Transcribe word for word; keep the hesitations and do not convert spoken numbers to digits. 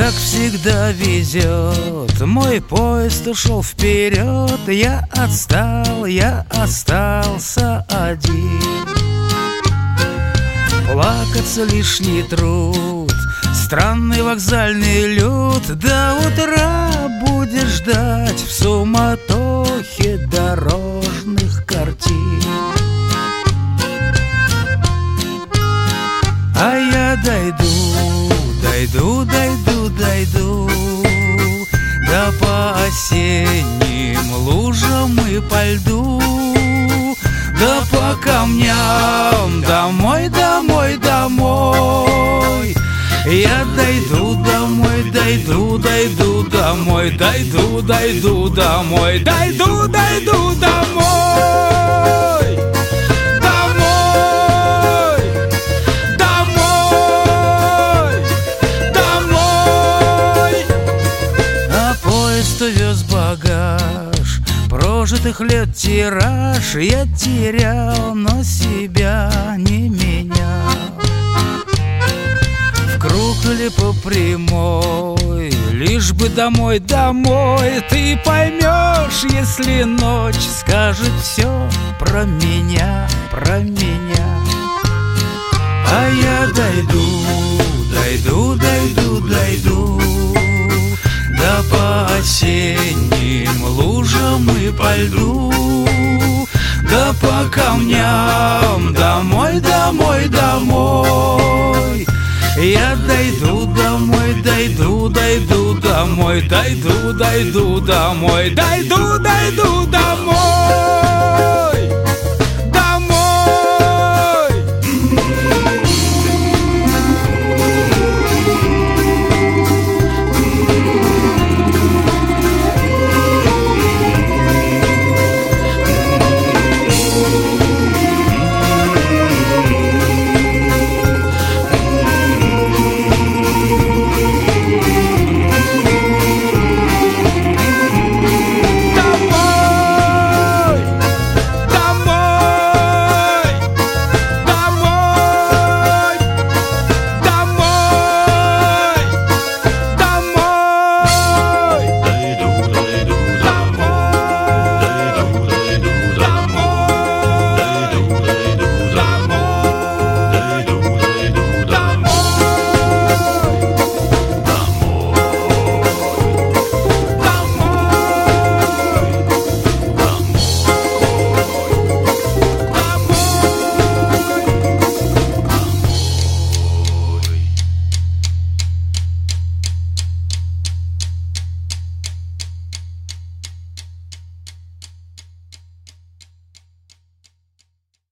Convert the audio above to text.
как всегда везет, мой поезд ушел вперед. Я отстал, я остался один. Плакаться лишний труд, странный вокзальный люд. До утра будешь ждать в суматохе дорожных картин. А я дойду, дойду, дойду, дойду да по осенним лужам и по льду, да по камням домой, домой, домой. Я дойду домой, дойду, дойду домой, дойду, дойду домой, дойду, дойду домой. Домой, домой, домой. А поезд увез багаж, прожитых лет тираж. Я терял, но себя не менял. В круг или по прямой, лишь бы домой, домой. Ты поймешь, если ночь скажет все про меня, про меня. А я дойду, дойду, дойду, дойду да по осенним лужам и по льду, да по камням домой, домой, домой. Я дойду домой, дойду, дойду домой, дойду, дойду домой, дойду, дойду домой.